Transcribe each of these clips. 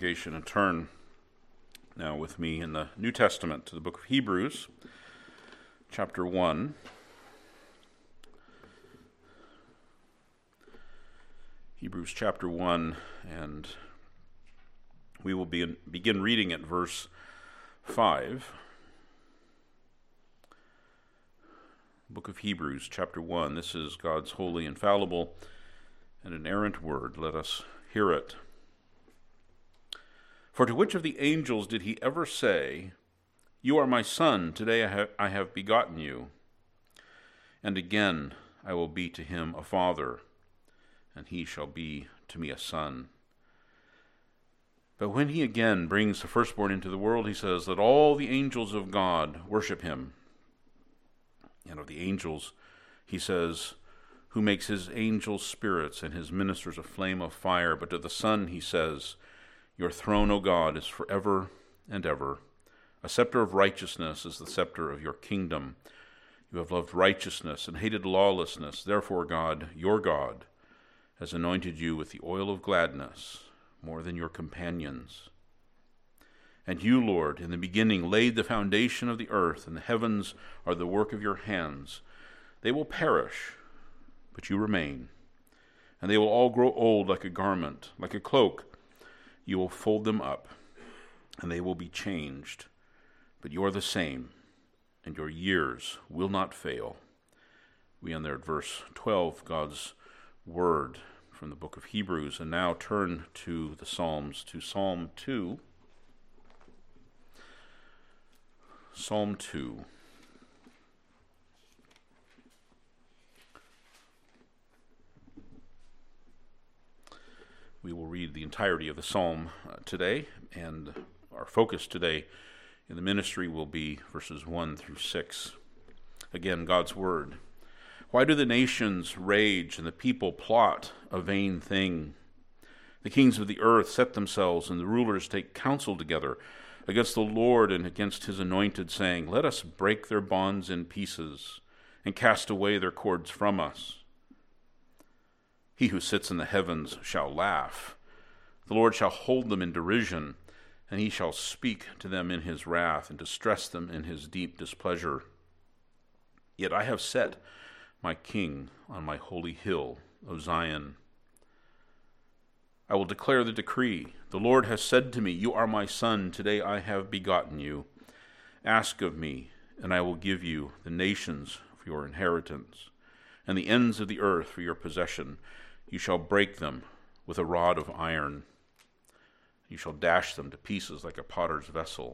congregation, and turn now with me in the New Testament to the book of Hebrews, chapter 1. Hebrews chapter 1, and we will begin reading at verse 5. Book of Hebrews, chapter 1. This is God's holy, infallible, and inerrant word. Let us hear it. For to which of the angels did he ever say, "You are my son, today I have begotten you"? And again, I will be to him a father, and he shall be to me a son. But when he again brings the firstborn into the world, he says, "Let all the angels of God worship him." And of the angels, he says, "Who makes his angels spirits and his ministers a flame of fire." But to the Son, he says, "Your throne, O God, is forever and ever. A scepter of righteousness is the scepter of your kingdom. You have loved righteousness and hated lawlessness. Therefore, God, your God, has anointed you with the oil of gladness more than your companions. And you, Lord, in the beginning laid the foundation of the earth, and the heavens are the work of your hands. They will perish, but you remain. And they will all grow old like a garment, like a cloak. You will fold them up, and they will be changed. But you are the same, and your years will not fail. We end there at verse 12, God's word from the book of Hebrews. And now turn to the Psalms, to Psalm 2. Psalm 2. We will read the entirety of the psalm today, and our focus today in the ministry will be verses 1 through 6. Again, God's word. Why do the nations rage and the people plot a vain thing? The kings of the earth set themselves, and the rulers take counsel together against the Lord and against his anointed, saying, "Let us break their bonds in pieces and cast away their cords from us." He who sits in the heavens shall laugh. The Lord shall hold them in derision, and he shall speak to them in his wrath and distress them in his deep displeasure. Yet I have set my king on my holy hill, O Zion. I will declare the decree. The Lord has said to me, "You are my son, today I have begotten you. Ask of me, and I will give you the nations for your inheritance, and the ends of the earth for your possession. You shall break them with a rod of iron. You shall dash them to pieces like a potter's vessel.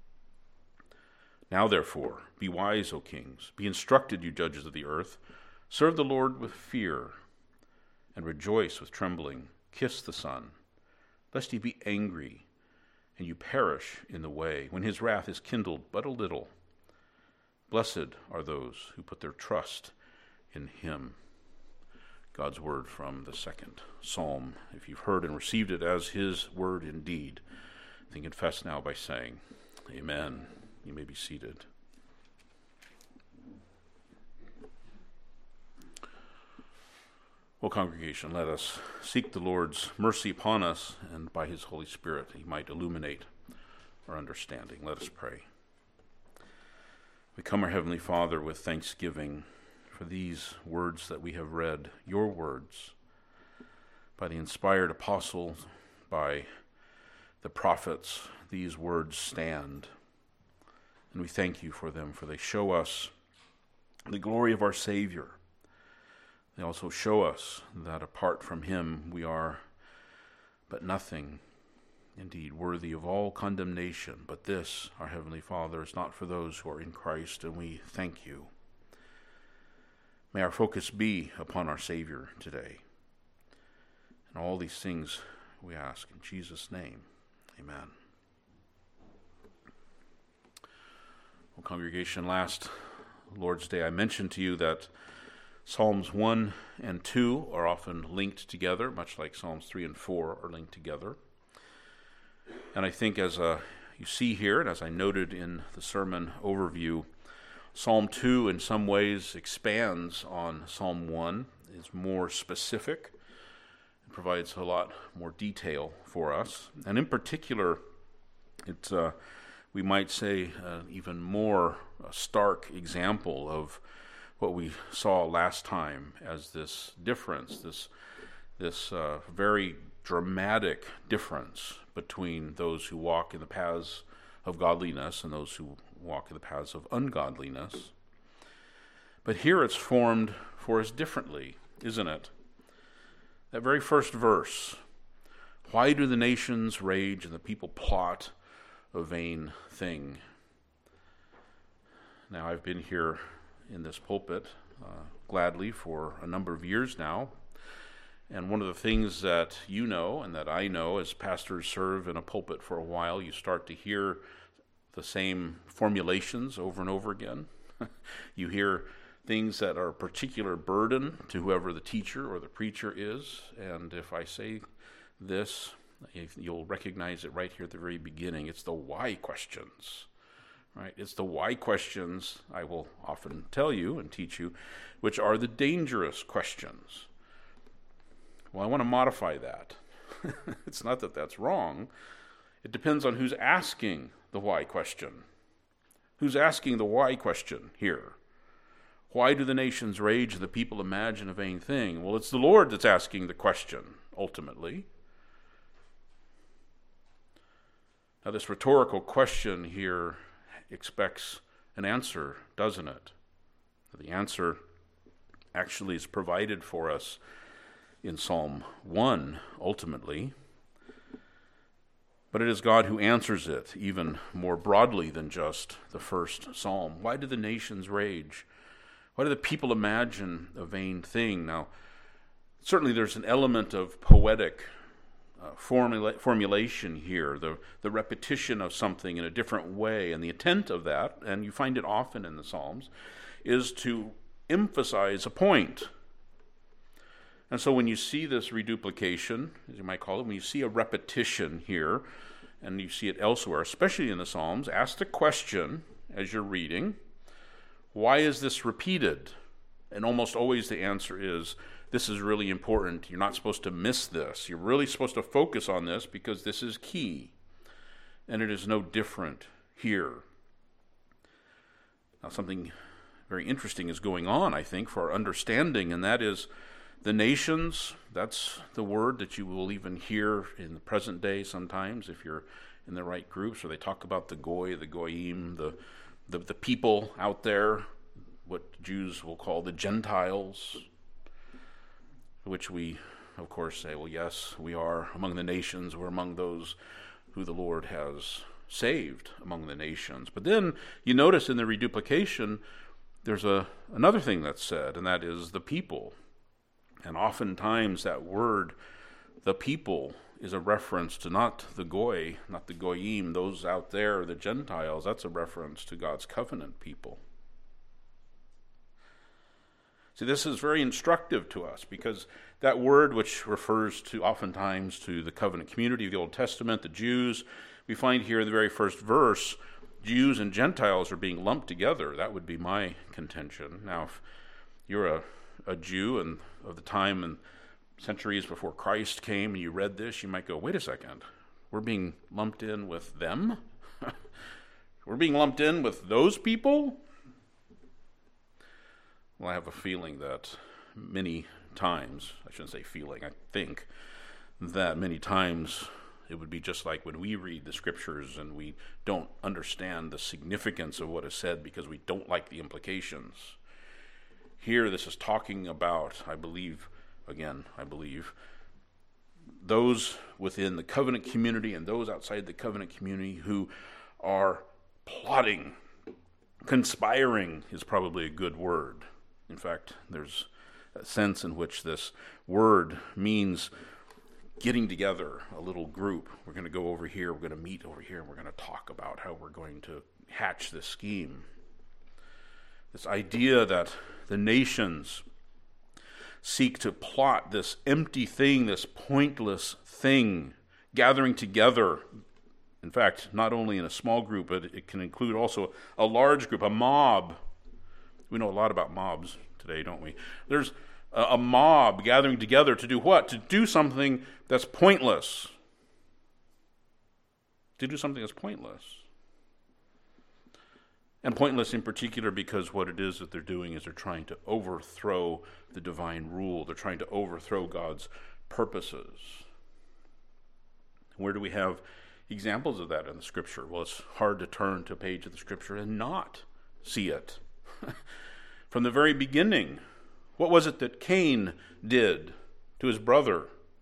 Now, therefore, be wise, O kings. Be instructed, you judges of the earth. Serve the Lord with fear, and rejoice with trembling. Kiss the Son, lest he be angry, and you perish in the way, when his wrath is kindled but a little. Blessed are those who put their trust in him." God's word from the second psalm. If you've heard and received it as his word indeed, then confess now by saying, Amen. You may be seated. Well, congregation, let us seek the Lord's mercy upon us, and by his Holy Spirit he might illuminate our understanding. Let us pray. We come, our Heavenly Father, with thanksgiving for these words that we have read, your words, by the inspired apostles, by the prophets. These words stand, and we thank you for them, for they show us the glory of our Savior. They also show us that apart from him we are but nothing, indeed worthy of all condemnation. But this, our Heavenly Father, is not for those who are in Christ, and we thank you. May our focus be upon our Savior today. And all these things we ask in Jesus' name. Amen. Well, congregation, last Lord's Day I mentioned to you that Psalms 1 and 2 are often linked together, much like Psalms 3 and 4 are linked together. And I think as you see here, and as I noted in the sermon overview, Psalm 2 in some ways expands on Psalm 1, is more specific, It provides a lot more detail for us. And in particular, it's, we might say, even more stark example of what we saw last time as this difference, this very dramatic difference between those who walk in the paths of godliness and those who walk in the paths of ungodliness. But here it's formed for us differently, isn't it? That very first verse, why do the nations rage and the people plot a vain thing? Now, I've been here in this pulpit gladly for a number of years now, and one of the things that you know and that I know as pastors serve in a pulpit for a while, you start to hear the same formulations over and over again. You hear things that are a particular burden to whoever the teacher or the preacher is, and if I say this, you'll recognize it right here at the very beginning. It's the why questions, right? It's the why questions, I will often tell you and teach you, which are the dangerous questions. Well, I want to modify that. It's not that that's wrong. It depends on who's asking the why question. Who's asking the why question here? Why do the nations rage and the people imagine a vain thing? Well, it's the Lord that's asking the question, ultimately. Now, this rhetorical question here expects an answer, doesn't it? The answer actually is provided for us in Psalm 1, ultimately. But it is God who answers it even more broadly than just the first psalm. Why do the nations rage? Why do the people imagine a vain thing? Now, certainly there's an element of poetic formulation here, the repetition of something in a different way. And the intent of that, and you find it often in the Psalms, is to emphasize a point. And so when you see this reduplication, as you might call it, when you see a repetition here, and you see it elsewhere, especially in the Psalms, ask the question as you're reading, why is this repeated? And almost always the answer is, this is really important. You're not supposed to miss this. You're really supposed to focus on this because this is key. And it is no different here. Now, something very interesting is going on, I think, for our understanding, and that is the nations. That's the word that you will even hear in the present day sometimes if you're in the right groups, where they talk about the goy, the goyim, the people out there, what Jews will call the Gentiles, which we, of course, say, well, yes, we are among the nations. We're among those who the Lord has saved among the nations. But then you notice in the reduplication, there's another thing that's said, and that is the people. And oftentimes that word, the people, is a reference to not the goy, not the goyim, those out there, the Gentiles. That's a reference to God's covenant people. See, this is very instructive to us because that word, which refers to oftentimes to the covenant community of the Old Testament, the Jews, we find here in the very first verse, Jews and Gentiles are being lumped together. That would be my contention. Now, if you're a Jew and of the time and centuries before Christ came and you read this, you might go, wait a second, we're being lumped in with them? We're being lumped in with those people? Well, I have a feeling that many times, I shouldn't say feeling, I think that many times it would be just like when we read the scriptures and we don't understand the significance of what is said because we don't like the implications. Here, this is talking about, I believe, those within the covenant community and those outside the covenant community who are plotting. Conspiring is probably a good word. In fact, there's a sense in which this word means getting together, a little group. We're going to go over here, we're going to meet over here, and we're going to talk about how we're going to hatch this scheme. This idea that the nations seek to plot this empty thing, this pointless thing, gathering together. In fact, not only in a small group, but it can include also a large group, a mob. We know a lot about mobs today, don't we? There's a mob gathering together to do what? To do something that's pointless. To do something that's pointless. And pointless in particular because what it is that they're doing is they're trying to overthrow the divine rule. They're trying to overthrow God's purposes. Where do we have examples of that in the Scripture? Well, it's hard to turn to a page of the Scripture and not see it. From the very beginning, what was it that Cain did to his brother?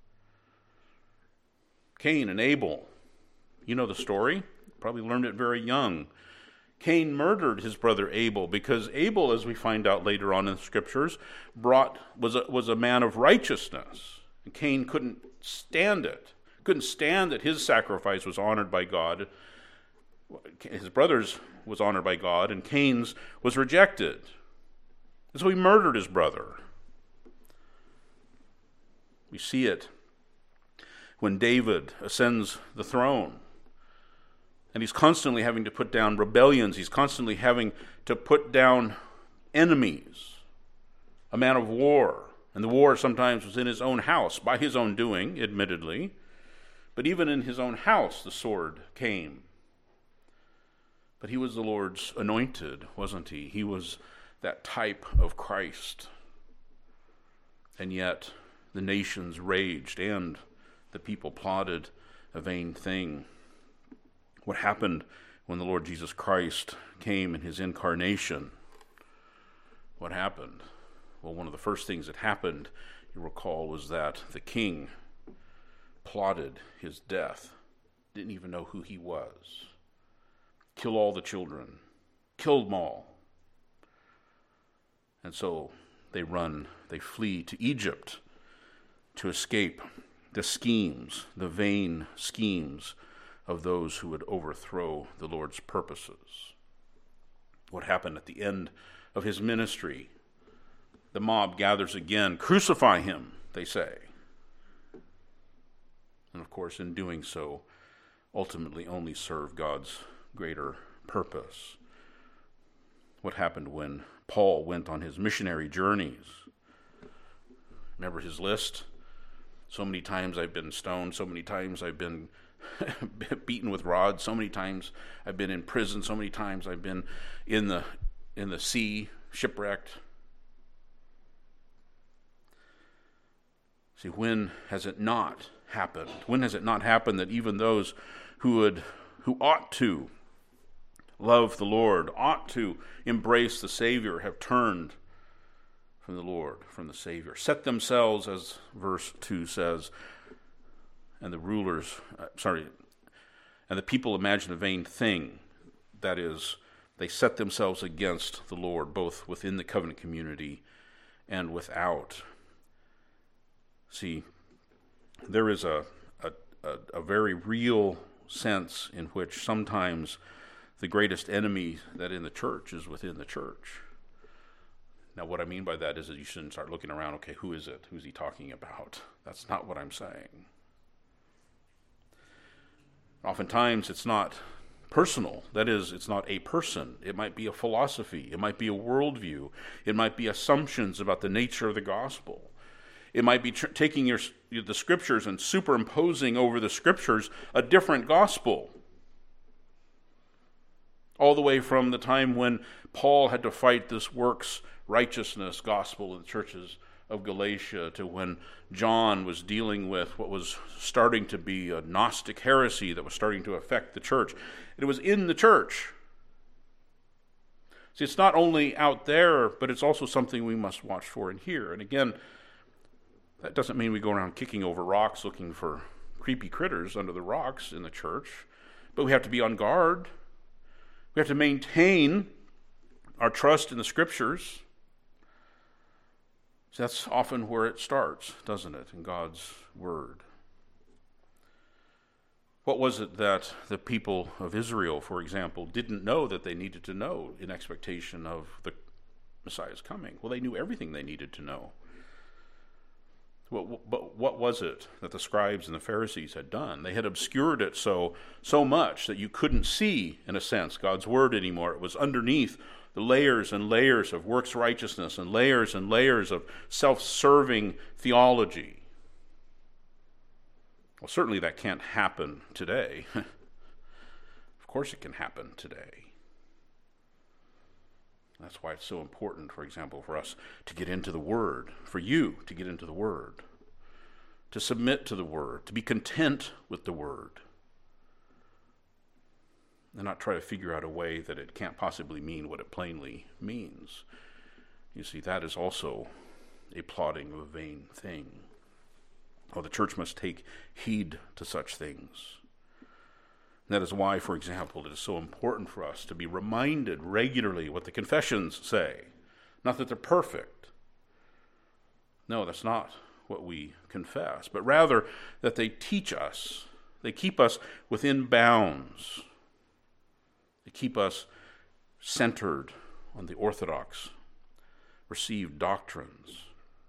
Cain and Abel. You know the story. Probably learned it very young. Cain murdered his brother Abel because Abel, as we find out later on in the Scriptures, was a man of righteousness. And Cain couldn't stand it. Couldn't stand that his sacrifice was honored by God. His brother's was honored by God, and Cain's was rejected. And so he murdered his brother. We see it when David ascends the throne. And he's constantly having to put down rebellions. He's constantly having to put down enemies. A man of war. And the war sometimes was in his own house, by his own doing, admittedly. But even in his own house, the sword came. But he was the Lord's anointed, wasn't he? He was that type of Christ. And yet the nations raged and the people plotted a vain thing. What happened when the Lord Jesus Christ came in his incarnation? What happened? Well, one of the first things that happened, you recall, was that the king plotted his death. Didn't even know who he was. Kill all the children. Killed them all. And so they flee to Egypt to escape the schemes, the vain schemes of those who would overthrow the Lord's purposes. What happened at the end of his ministry? The mob gathers again. Crucify him, they say. And of course, in doing so, ultimately only serve God's greater purpose. What happened when Paul went on his missionary journeys? Remember his list? So many times I've been stoned, so many times I've been beaten with rods, so many times I've been in prison, so many times I've been in the sea, shipwrecked. See, when has it not happened? When has it not happened that even those who ought to love the Lord, ought to embrace the Savior, have turned from the Lord, from the Savior, set themselves, as verse 2 says, and the people imagine a vain thing. That is, they set themselves against the Lord, both within the covenant community and without. See, there is a very real sense in which sometimes the greatest enemy that in the church is within the church. Now, what I mean by that is that you shouldn't start looking around, okay, who is it? Who's he talking about? That's not what I'm saying. Oftentimes, it's not personal. That is, it's not a person. It might be a philosophy. It might be a worldview. It might be assumptions about the nature of the gospel. It might be taking the Scriptures and superimposing over the Scriptures a different gospel. All the way from the time when Paul had to fight this works righteousness gospel in the churches of Galatia, to when John was dealing with what was starting to be a Gnostic heresy that was starting to affect the church. It was in the church. See, it's not only out there, but it's also something we must watch for in here. And again, that doesn't mean we go around kicking over rocks looking for creepy critters under the rocks in the church, but we have to be on guard. We have to maintain our trust in the Scriptures. So that's often where it starts, doesn't it, in God's Word. What was it that the people of Israel, for example, didn't know that they needed to know in expectation of the Messiah's coming? Well, they knew everything they needed to know. But what was it that the scribes and the Pharisees had done? They had obscured it so much that you couldn't see, in a sense, God's Word anymore. It was underneath the layers and layers of works righteousness and layers of self-serving theology. Well, certainly that can't happen today. Of course it can happen today. That's why it's so important, for example, for us to get into the Word, for you to get into the Word, to submit to the Word, to be content with the Word, and not try to figure out a way that it can't possibly mean what it plainly means. You see, that is also a plotting of a vain thing. Oh, the church must take heed to such things. That is why, for example, it is so important for us to be reminded regularly what the confessions say. Not that they're perfect. No, that's not what we confess, but rather that they teach us. They keep us within bounds. They keep us centered on the orthodox, received doctrines.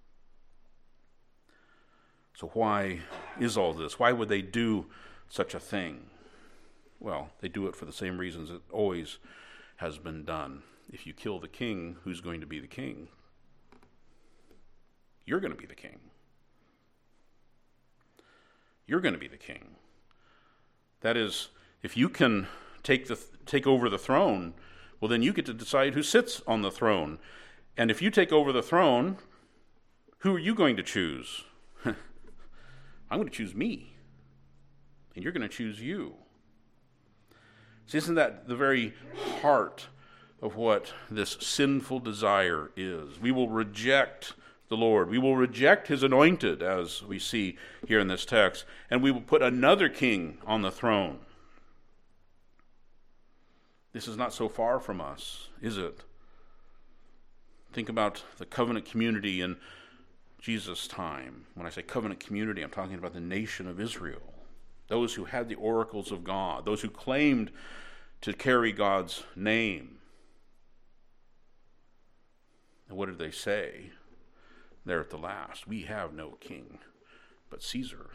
So why is all this? Why would they do such a thing? Well, they do it for the same reasons it always has been done. If you kill the king, who's going to be the king? You're going to be the king. You're going to be the king. That is, if you can take over the throne, well, then you get to decide who sits on the throne. And if you take over the throne, who are you going to choose? I'm going to choose me. And you're going to choose you. See, isn't that the very heart of what this sinful desire is? We will reject the Lord. We will reject his anointed, as we see here in this text, and we will put another king on the throne. This is not so far from us, is it? Think about the covenant community in Jesus' time. When I say covenant community, I'm talking about the nation of Israel. Those who had the oracles of God, those who claimed to carry God's name. And what did they say there at the last? We have no king but Caesar.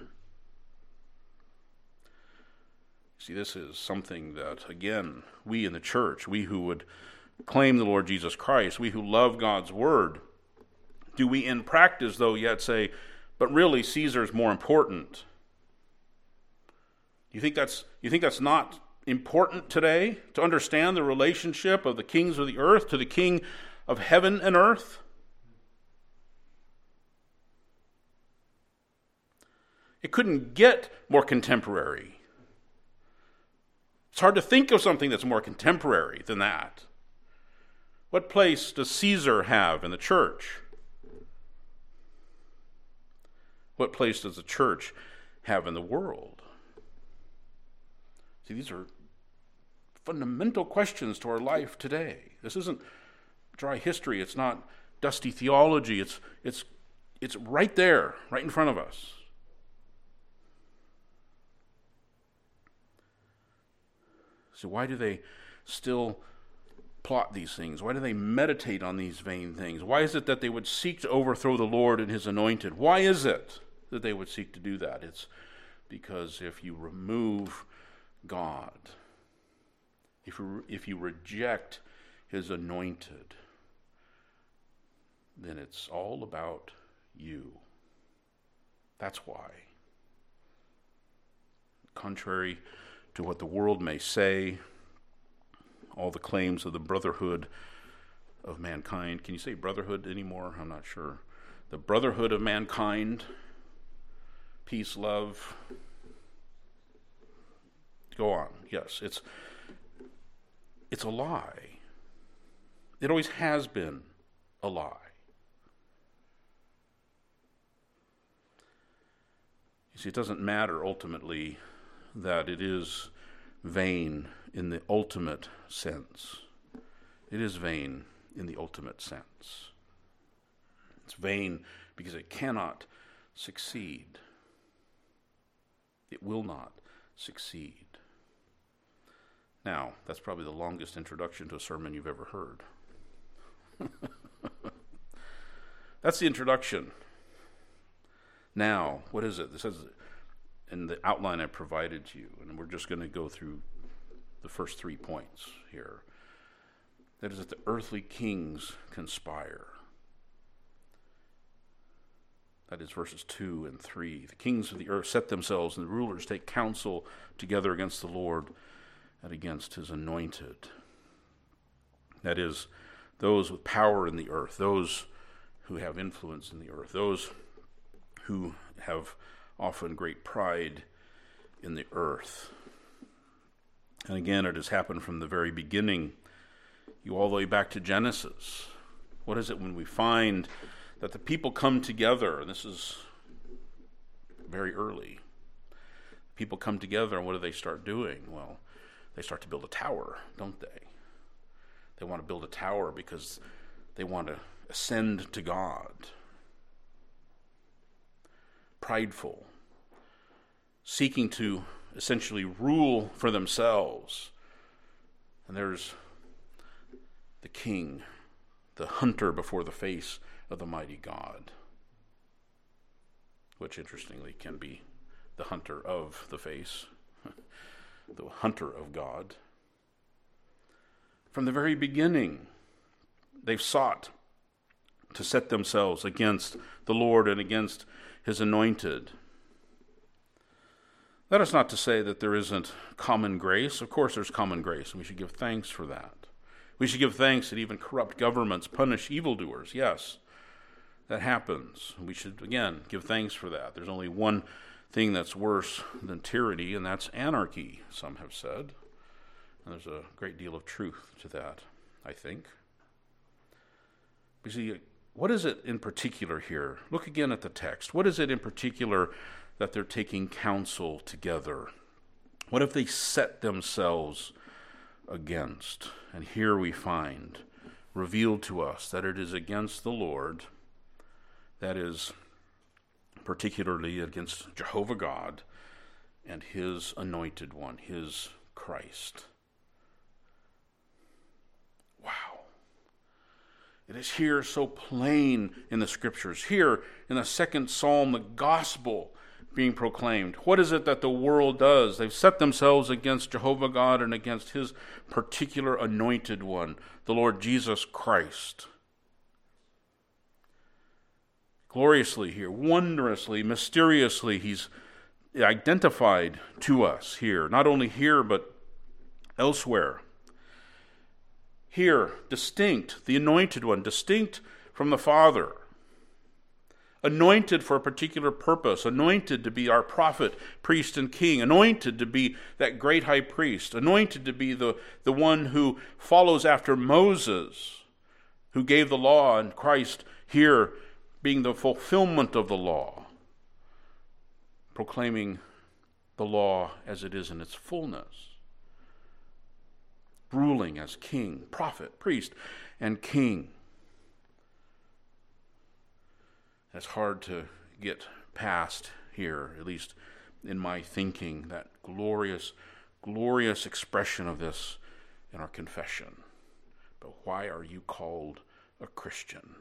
See, this is something that, again, we in the church, we who would claim the Lord Jesus Christ, we who love God's word, do we in practice, though, yet say, but really Caesar's more important? You think that's not important today, to understand the relationship of the kings of the earth to the king of heaven and earth? It couldn't get more contemporary. It's hard to think of something that's more contemporary than that. What place does Caesar have in the church? What place does the church have in the world? See, these are fundamental questions to our life today. This isn't dry history. It's not dusty theology. It's right there, right in front of us. So why do they still plot these things? Why do they meditate on these vain things? Why is it that they would seek to overthrow the Lord and his anointed? Why is it that they would seek to do that? It's because if you remove God, if you reject his anointed, then it's all about you. That's why. Contrary to what the world may say, all the claims of the brotherhood of mankind. Can you say brotherhood anymore? I'm not sure. The brotherhood of mankind, peace, love. Go on. Yes, it's a lie. It always has been a lie. You see, it doesn't matter ultimately that it is vain in the ultimate sense. It is vain in the ultimate sense. It's vain because it cannot succeed. It will not succeed. Now, that's probably the longest introduction to a sermon you've ever heard. That's the introduction. Now, what is it? This is in the outline I provided to you, and we're just going to go through the first 3 points here. That is, that the earthly kings conspire. That is verses 2 and 3. The kings of the earth set themselves, and the rulers take counsel together against the Lord and against his anointed. That is, those with power in the earth, those who have influence in the earth, those who have often great pride in the earth. And again, it has happened from the very beginning. You all the way back to Genesis. What is it when we find that the people come together? And this is very early. People come together, and what do they start doing? Well, they start to build a tower, don't they? They want to build a tower because they want to ascend to God. Prideful. Seeking to essentially rule for themselves. And there's the king, the hunter before the face of the mighty God, which interestingly can be the hunter of the face, the hunter of God. From the very beginning, they've sought to set themselves against the Lord and against his anointed. That is not to say that there isn't common grace. Of course there's common grace, and we should give thanks for that. We should give thanks that even corrupt governments punish evildoers. Yes, that happens. We should, again, give thanks for that. There's only one thing that's worse than tyranny, and that's anarchy, some have said. And there's a great deal of truth to that, I think. You see, what is it in particular here? Look again at the text. What is it in particular that they're taking counsel together? What if they set themselves against? And here we find revealed to us that it is against the Lord, that is particularly against Jehovah God and his anointed one, his Christ. Wow. It is here so plain in the scriptures. Here in the second psalm, the gospel being proclaimed. What is it that the world does? They've set themselves against Jehovah God and against his particular anointed one, the Lord Jesus Christ. Gloriously here, wondrously, mysteriously, he's identified to us here. Not only here, but elsewhere. Here, distinct, the anointed one, distinct from the Father. Anointed for a particular purpose, anointed to be our prophet, priest, and king, anointed to be that great high priest, anointed to be the one who follows after Moses, who gave the law, and Christ here being the fulfillment of the law, proclaiming the law as it is in its fullness, ruling as king, prophet, priest, and king. It's hard to get past here, at least in my thinking, that glorious, glorious expression of this in our confession. But why are you called a Christian?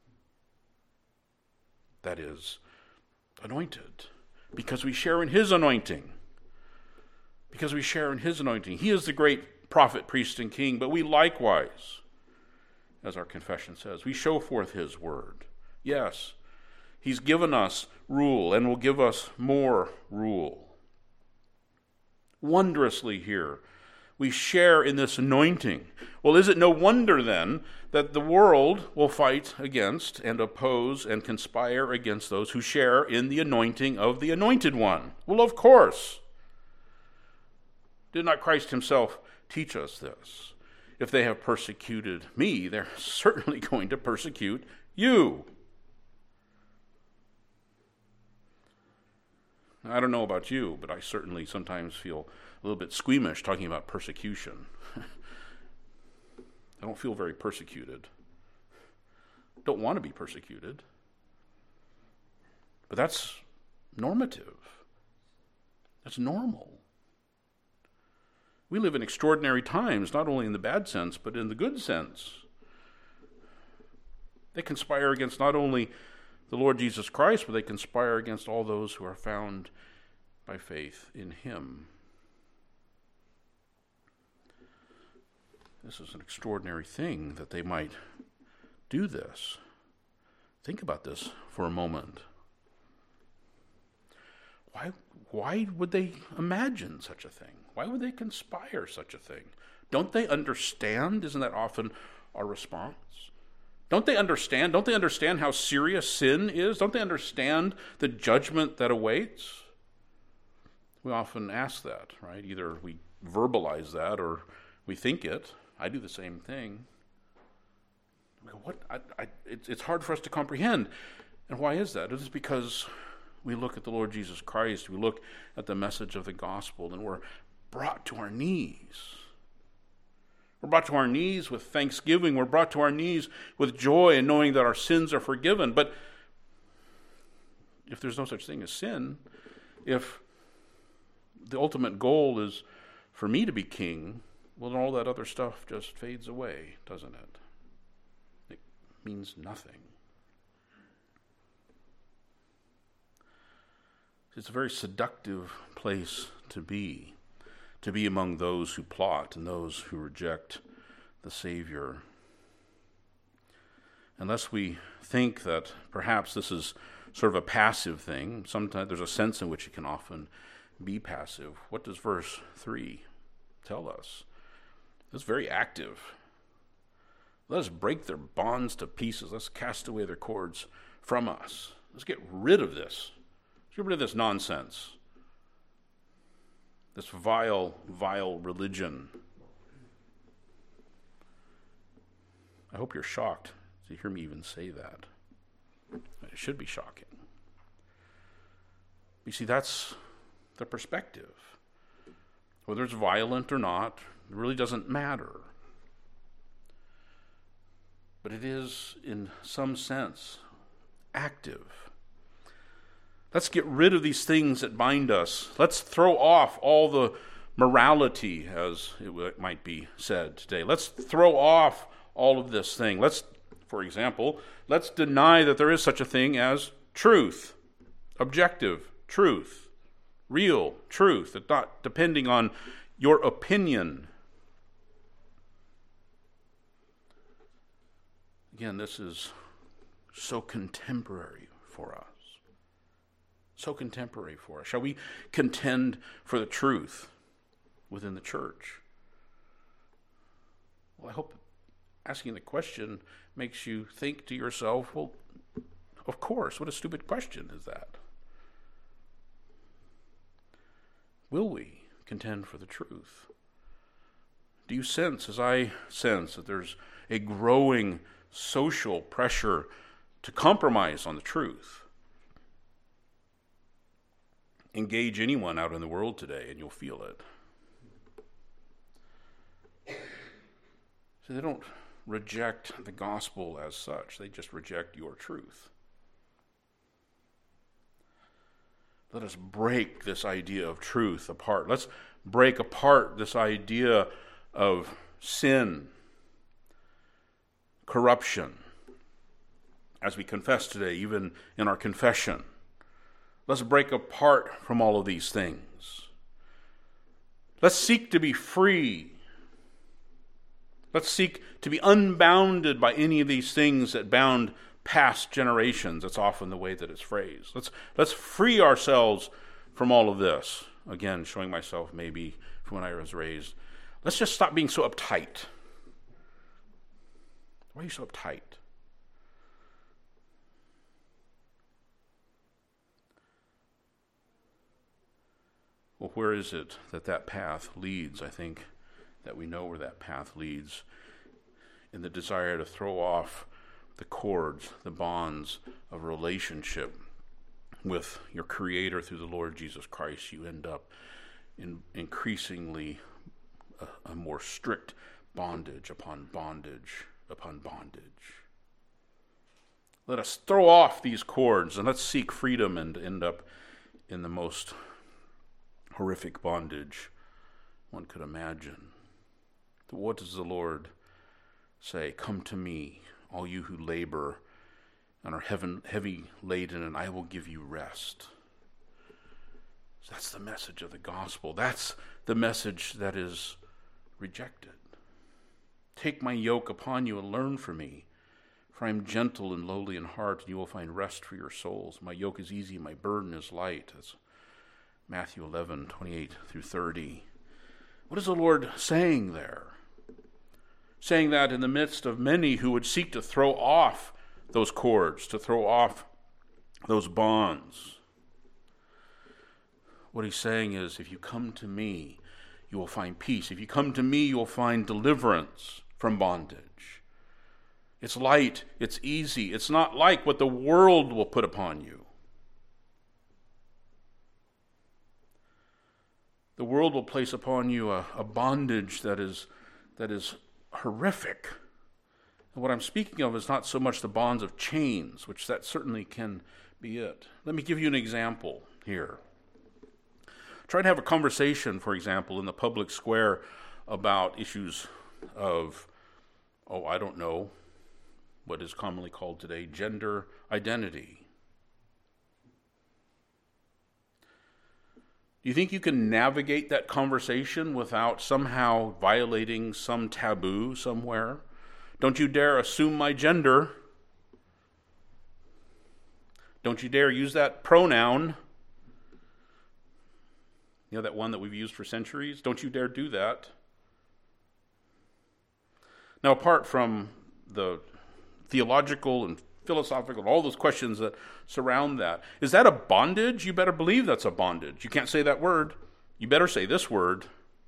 That is, anointed. Because we share in his anointing. Because we share in his anointing. He is the great prophet, priest, and king, but we likewise, as our confession says, we show forth his word. Yes, he's given us rule and will give us more rule. Wondrously here, we share in this anointing. Well, is it no wonder then that the world will fight against and oppose and conspire against those who share in the anointing of the anointed one? Well, of course. Did not Christ himself teach us this? If they have persecuted me, they're certainly going to persecute you. I don't know about you, but I certainly sometimes feel a little bit squeamish talking about persecution. I don't feel very persecuted. Don't want to be persecuted. But that's normative. That's normal. We live in extraordinary times, not only in the bad sense, but in the good sense. They conspire against not only the Lord Jesus Christ, but they conspire against all those who are found by faith in him. this is an extraordinary thing that they might do this. Think about this for a moment. Why would they imagine such a thing? Why would they conspire such a thing? Don't they understand? Isn't that often our response? Don't they understand? Don't they understand how serious sin is? Don't they understand the judgment that awaits? We often ask that, right? Either we verbalize that or we think it. I do the same thing. It's hard for us to comprehend. And why is that? It is because we look at the Lord Jesus Christ, we look at the message of the gospel, and we're brought to our knees. We're brought to our knees with thanksgiving. We're brought to our knees with joy and knowing that our sins are forgiven. But if there's no such thing as sin, if the ultimate goal is for me to be king, well, then all that other stuff just fades away, doesn't it? It means nothing. It's a very seductive place to be among those who plot and those who reject the Savior. Unless we think that perhaps this is sort of a passive thing, sometimes there's a sense in which it can often be passive. What does verse 3 tell us? It's very active. Let us break their bonds to pieces. Let's cast away their cords from us. Let's get rid of this. Let's get rid of this nonsense. This vile religion. I hope you're shocked to hear me even say that. It should be shocking. You see, that's the perspective. Whether it's violent or not, it really doesn't matter. But it is, in some sense, active. Let's get rid of these things that bind us. Let's throw off all the morality, as it might be said today. Let's throw off all of this thing. For example, let's deny that there is such a thing as truth, objective truth, real truth, that's not depending on your opinion. Again, this is so contemporary for us. So contemporary for us. Shall we contend for the truth within the church? Well, I hope asking the question makes you think to yourself, well, of course, what a stupid question is that? Will we contend for the truth? Do you sense, as I sense, that there's a growing social pressure to compromise on the truth? Engage anyone out in the world today and you'll feel it. So they don't reject the gospel as such. They just reject your truth. Let us break this idea of truth apart. Let's break apart this idea of sin, corruption, as we confess today, even in our confession. Let's break apart from all of these things. Let's seek to be free. Let's seek to be unbounded by any of these things that bound past generations. That's often the way that it's phrased. Let's free ourselves from all of this. Again, showing myself maybe from when I was raised. Let's just stop being so uptight. Why are you so uptight? Well, where is it that path leads? I think that we know where that path leads in the desire to throw off the cords, the bonds of relationship with your Creator through the Lord Jesus Christ. You end up in increasingly a more strict bondage upon bondage upon bondage. Let us throw off these cords and let's seek freedom and end up in the most horrific bondage one could imagine. What does the Lord say? Come to me, all you who labor and are heavy laden, and I will give you rest. That's the message of the gospel. That's the message that is rejected. Take my yoke upon you and learn from me, for I am gentle and lowly in heart, and you will find rest for your souls. My yoke is easy, my burden is light. That's Matthew 11:28 through 30. What is the Lord saying there? Saying that in the midst of many who would seek to throw off those cords, to throw off those bonds. What he's saying is, if you come to me, you will find peace. If you come to me, you will find deliverance from bondage. It's light, it's easy. It's not like what the world will put upon you. The world will place upon you a bondage that is horrific. And what I'm speaking of is not so much the bonds of chains, which that certainly can be it. Let me give you an example here. Try to have a conversation, for example, in the public square about issues of, I don't know, what is commonly called today gender identity. Do you think you can navigate that conversation without somehow violating some taboo somewhere? Don't you dare assume my gender. Don't you dare use that pronoun. You know, that one that we've used for centuries? Don't you dare do that. Now, apart from the theological and philosophical and all those questions that surround that, is that a bondage? You better believe that's a bondage. You can't say that word. You better say this word.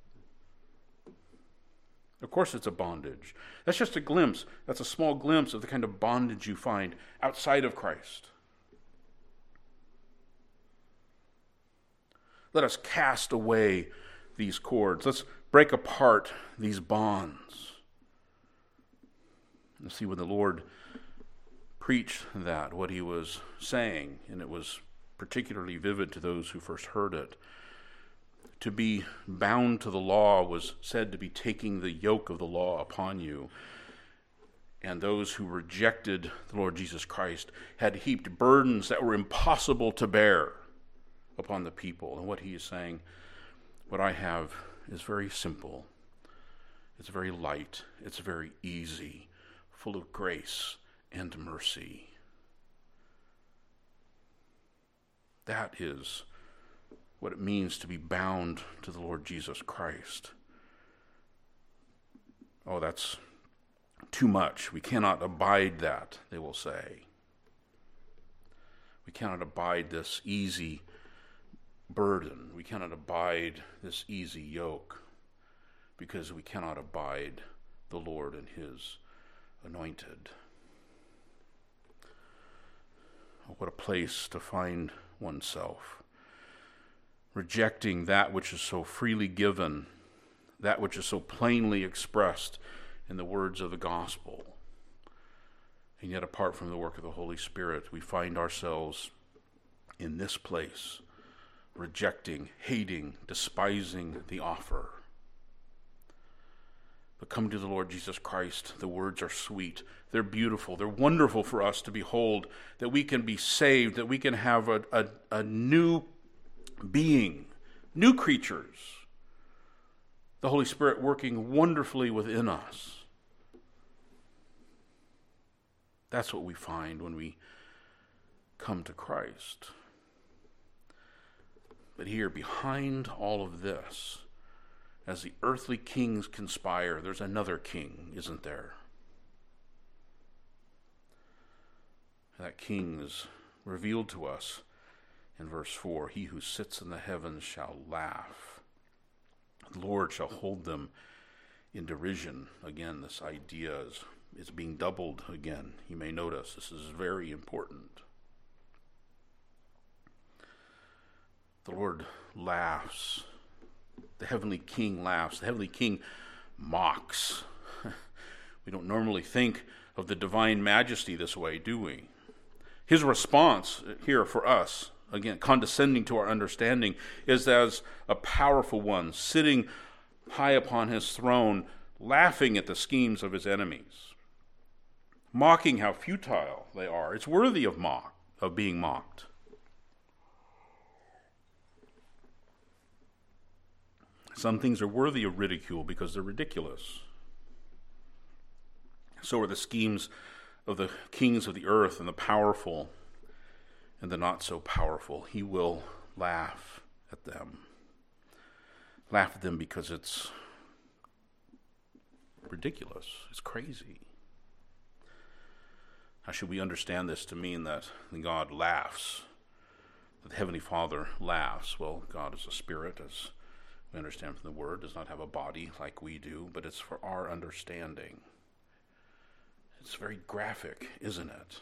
Of course it's a bondage. That's just a glimpse. That's a small glimpse of the kind of bondage you find outside of Christ. Let us cast away these cords. Let's break apart these bonds. And see, when the Lord preached that, what he was saying, and it was particularly vivid to those who first heard it. To be bound to the law was said to be taking the yoke of the law upon you. And those who rejected the Lord Jesus Christ had heaped burdens that were impossible to bear upon the people. And what he is saying, what I have is very simple. It's very light. It's very easy, full of grace and mercy. That is what it means to be bound to the Lord Jesus Christ. Oh, that's too much. We cannot abide that, they will say. We cannot abide this easy burden. We cannot abide this easy yoke because we cannot abide the Lord and his anointed. Oh, what a place to find oneself. Rejecting that which is so freely given, that which is so plainly expressed in the words of the gospel. And yet, apart from the work of the Holy Spirit, we find ourselves in this place, rejecting, hating, despising the offer. But come to the Lord Jesus Christ. The words are sweet. They're beautiful. They're wonderful for us to behold, that we can be saved, that we can have a new being, new creatures. The Holy Spirit working wonderfully within us. That's what we find when we come to Christ. But here, behind all of this, as the earthly kings conspire, there's another king, isn't there? That king is revealed to us in verse 4. He who sits in the heavens shall laugh. The Lord shall hold them in derision. Again, this idea is being doubled again. You may notice this is very important. The Lord laughs. The heavenly king laughs. The heavenly king mocks. We don't normally think of the divine majesty this way, do we? His response here for us, again, condescending to our understanding, is as a powerful one, sitting high upon his throne, laughing at the schemes of his enemies, mocking how futile they are. It's worthy of being mocked. Some things are worthy of ridicule because they're ridiculous. So are the schemes of the kings of the earth and the powerful and the not so powerful. He will laugh at them. Laugh at them because it's ridiculous. It's crazy. Now, should we understand this to mean that God laughs, that the Heavenly Father laughs? Well, God is a spirit, as we understand from the Word, does not have a body like we do, but it's for our understanding. It's very graphic, isn't it?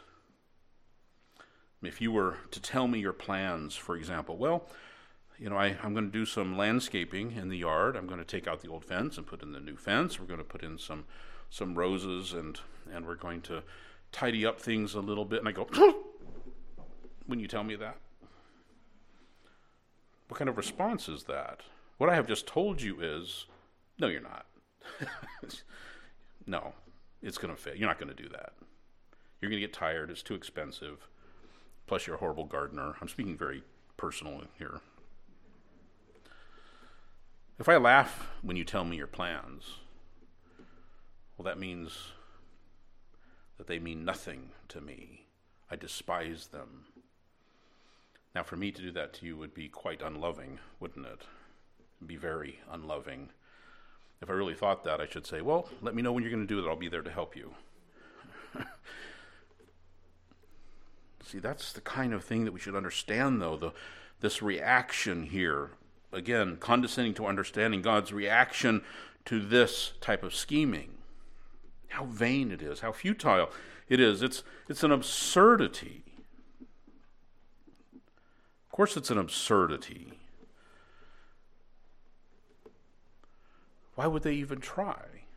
If you were to tell me your plans, for example, well, I'm going to do some landscaping in the yard. I'm going to take out the old fence and put in the new fence. We're going to put in some roses and we're going to tidy up things a little bit. And I go, when you tell me that? What kind of response is that? What I have just told you is, no, you're not. No, it's going to fail. You're not going to do that. You're going to get tired. It's too expensive. Plus, you're a horrible gardener. I'm speaking very personal here. If I laugh when you tell me your plans, well, that means that they mean nothing to me. I despise them. Now, for me to do that to you would be quite unloving, wouldn't it? It'd be very unloving. If I really thought that, I should say, well, let me know when you're going to do it. I'll be there to help you. See, that's the kind of thing that we should understand, though, this reaction here. Again, condescending to understanding God's reaction to this type of scheming. How vain it is, how futile it is. It's an absurdity. Of course it's an absurdity. Why would they even try?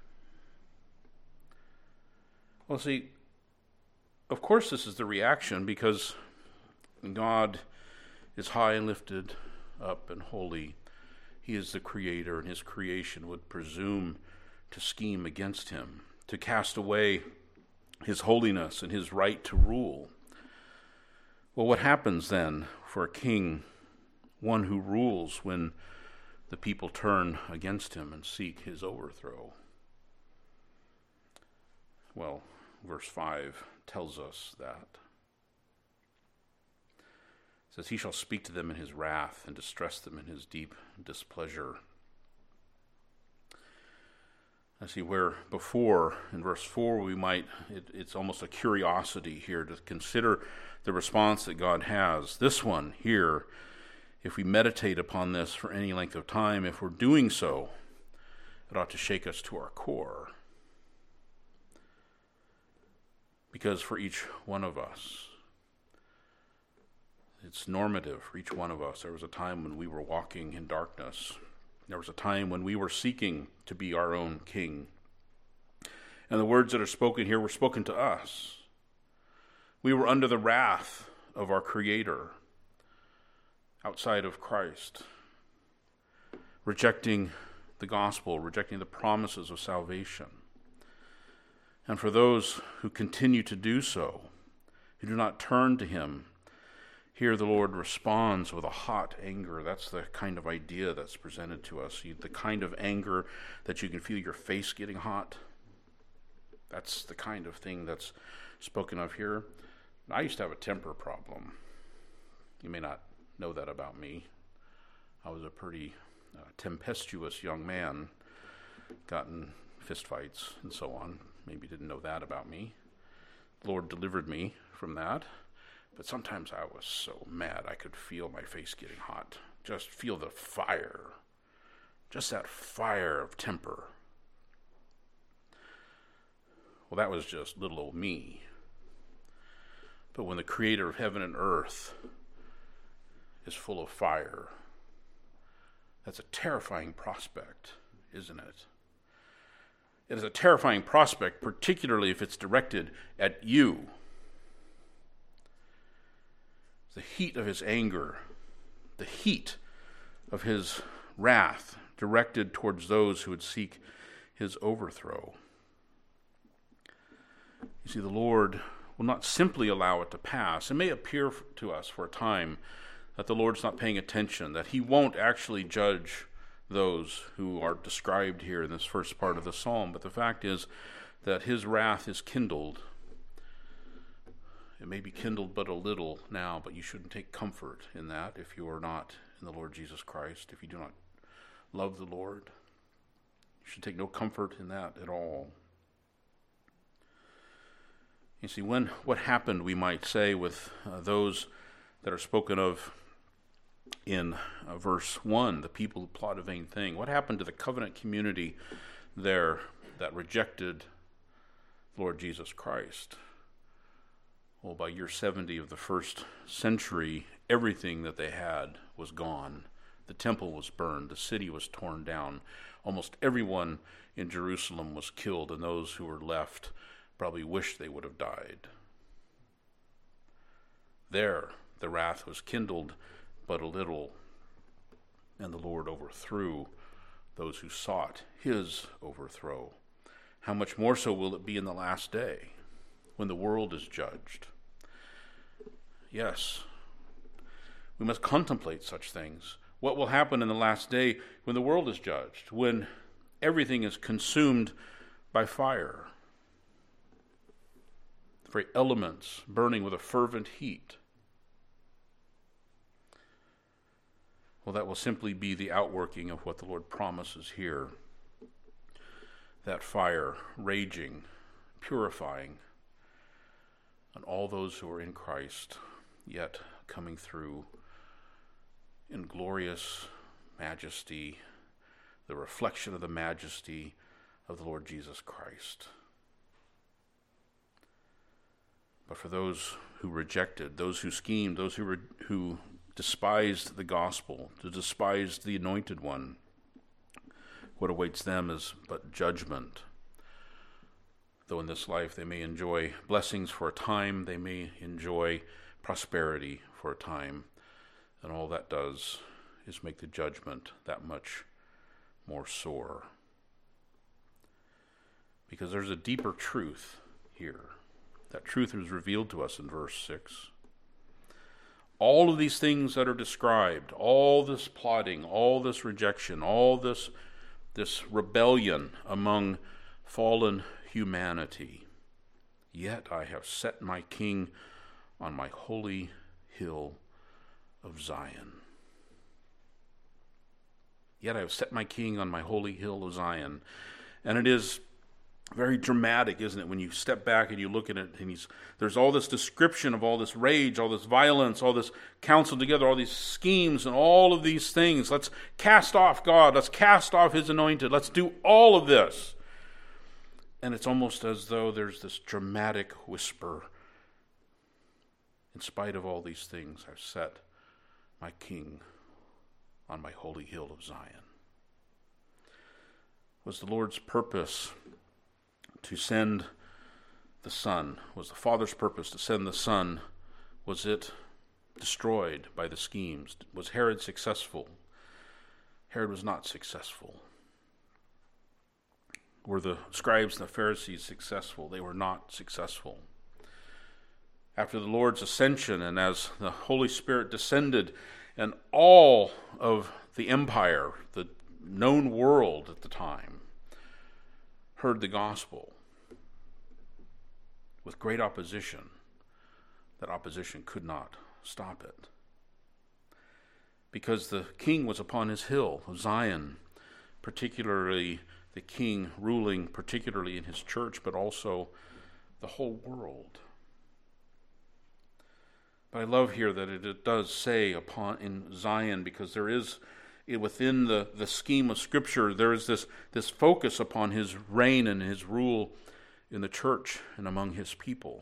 Well, see, of course this is the reaction because God is high and lifted up and holy. He is the creator, and his creation would presume to scheme against him, to cast away his holiness and his right to rule. Well, what happens then for a king, one who rules, when the people turn against him and seek his overthrow? Well, verse 5 tells us that. It says, he shall speak to them in his wrath and distress them in his deep displeasure. I see where before, in verse 4, it's almost a curiosity here to consider the response that God has. This one here, if we meditate upon this for any length of time, if we're doing so, it ought to shake us to our core. Because for each one of us, it's normative for each one of us. There was a time when we were walking in darkness. There was a time when we were seeking to be our own king. And the words that are spoken here were spoken to us. We were under the wrath of our Creator outside of Christ, rejecting the gospel, rejecting the promises of salvation. And for those who continue to do so, who do not turn to him, here the Lord responds with a hot anger. That's the kind of idea that's presented to us. The kind of anger that you can feel your face getting hot. That's the kind of thing that's spoken of here. I used to have a temper problem. You may not know that about me. I was a pretty tempestuous young man, got in fistfights and so on. Maybe you didn't know that about me. The Lord delivered me from that. But sometimes I was so mad I could feel my face getting hot. Just feel the fire. Just that fire of temper. Well, that was just little old me. But when the Creator of heaven and earth is full of fire, that's a terrifying prospect, isn't it? It is a terrifying prospect, particularly if it's directed at you. The heat of his anger, the heat of his wrath directed towards those who would seek his overthrow. You see, the Lord will not simply allow it to pass. It may appear to us for a time that the Lord's not paying attention, that he won't actually judge those who are described here in this first part of the psalm. But the fact is that his wrath is kindled. It may be kindled but a little now, but you shouldn't take comfort in that if you are not in the Lord Jesus Christ, if you do not love the Lord. You should take no comfort in that at all. You see, what happened, we might say, with those that are spoken of in verse 1, the people who plot a vain thing? What happened to the covenant community there that rejected Lord Jesus Christ? Well, by year 70 of the first century, everything that they had was gone. The temple was burned. The city was torn down. Almost everyone in Jerusalem was killed, and those who were left probably wished they would have died. There, the wrath was kindled but a little, and the Lord overthrew those who sought his overthrow. How much more so will it be in the last day, when the world is judged? Yes, we must contemplate such things. What will happen in the last day when the world is judged, when everything is consumed by fire? The very elements burning with a fervent heat. Well, that will simply be the outworking of what the Lord promises here. That fire raging, purifying on all those who are in Christ, yet coming through in glorious majesty, the reflection of the majesty of the Lord Jesus Christ. But for those who rejected, those who schemed, those who despised the gospel, who despised the Anointed One, what awaits them is but judgment. Though in this life they may enjoy blessings for a time, they may enjoy prosperity for a time, and all that does is make the judgment that much more sore. Because there's a deeper truth here. That truth is revealed to us in verse 6. All of these things that are described, all this plotting, all this rejection, all this rebellion among fallen humanity, yet I have set my king on my holy hill of Zion. Yet I have set my king on my holy hill of Zion. And it is very dramatic, isn't it, when you step back and you look at it, and there's all this description of all this rage, all this violence, all this counsel together, all these schemes and all of these things. Let's cast off God. Let's cast off his anointed. Let's do all of this. And it's almost as though there's this dramatic whisper. In spite of all these things, I've set my king on my holy hill of Zion. Was the Lord's purpose to send the Son? Was the Father's purpose to send the Son? Was it destroyed by the schemes? Was Herod successful? Herod was not successful. Were the scribes and the Pharisees successful? They were not successful. After the Lord's ascension, and as the Holy Spirit descended, and all of the empire, the known world at the time, heard the gospel with great opposition, that opposition could not stop it. Because the king was upon his hill of Zion, particularly the king ruling particularly in his church, but also the whole world. But I love here that it does say upon in Zion, because there is within the scheme of Scripture, there is this focus upon his reign and his rule in the church and among his people.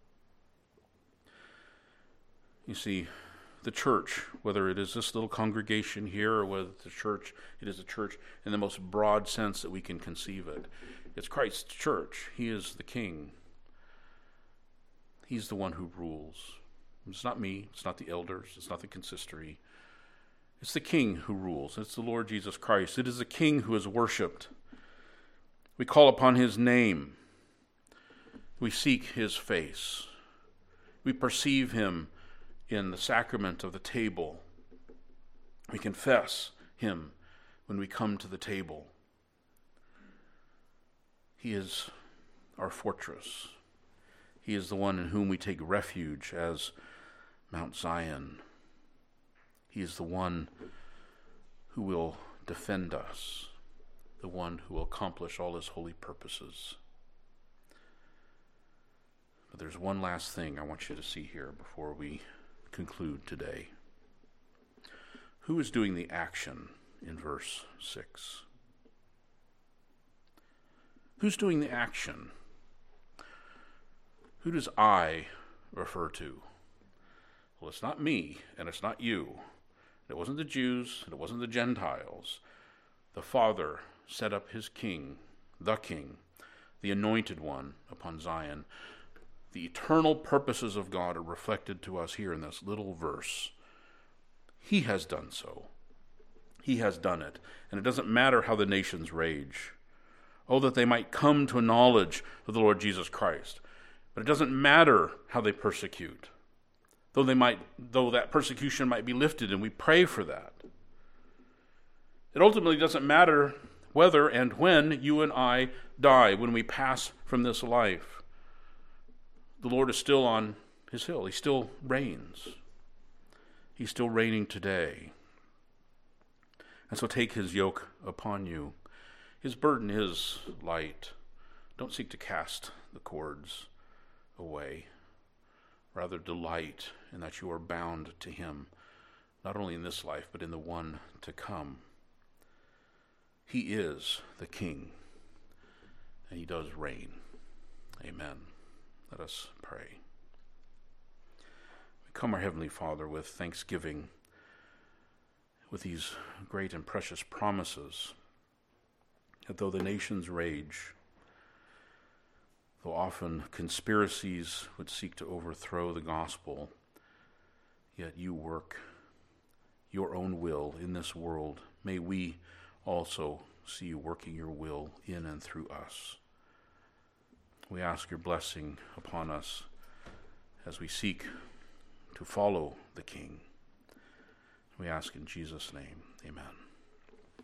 You see, the church, whether it is this little congregation here or whether it is a church in the most broad sense that we can conceive it, it's Christ's church. He is the king. He's the one who rules. It's not me. It's not the elders. It's not the consistory. It's the king who rules. It's the Lord Jesus Christ. It is the king who is worshipped. We call upon his name. We seek his face. We perceive him in the sacrament of the table. We confess him when we come to the table. He is our fortress. He is the one in whom we take refuge as Mount Zion. He is the one who will defend us, the one who will accomplish all his holy purposes. But there's one last thing I want you to see here before we conclude today. Who is doing the action in verse 6? Who's doing the action? Who does I refer to? Well, it's not me, and it's not you. It wasn't the Jews, and it wasn't the Gentiles. The Father set up his king, the anointed one upon Zion. The eternal purposes of God are reflected to us here in this little verse. He has done so. He has done it. And it doesn't matter how the nations rage. Oh, that they might come to a knowledge of the Lord Jesus Christ. But it doesn't matter how they persecute. Though that persecution might be lifted, and we pray for that. It ultimately doesn't matter whether and when you and I die, when we pass from this life. The Lord is still on his hill. He still reigns. He's still reigning today. And so take his yoke upon you. His burden is light. Don't seek to cast the cords away. Rather delight in that you are bound to him, not only in this life, but in the one to come. He is the King, and he does reign. Amen. Let us pray. We come, our Heavenly Father, with thanksgiving, with these great and precious promises, that though the nations rage, though often conspiracies would seek to overthrow the gospel, yet you work your own will in this world. May we also see you working your will in and through us. We ask your blessing upon us as we seek to follow the King. We ask in Jesus' name, amen.